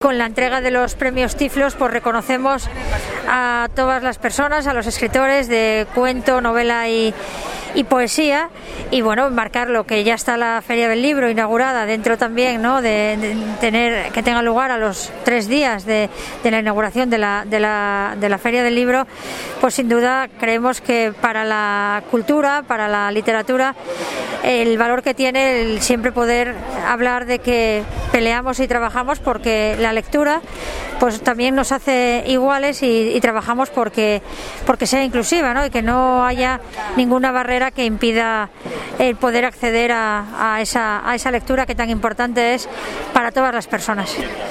Con la entrega de los premios Tiflos, pues reconocemos a todas las personas, a los escritores de cuento, novela y poesía, y bueno, marcarlo, que ya está la Feria del Libro inaugurada, dentro también, ¿no?, de tener que tenga lugar a los 3 días de la inauguración de la Feria del Libro. Pues sin duda creemos que para la cultura, para la literatura, el valor que tiene el siempre poder hablar de que peleamos y trabajamos porque la lectura pues también nos hace iguales y trabajamos porque sea inclusiva, ¿no?, y que no haya ninguna barrera que impida el poder acceder a esa lectura que tan importante es para todas las personas.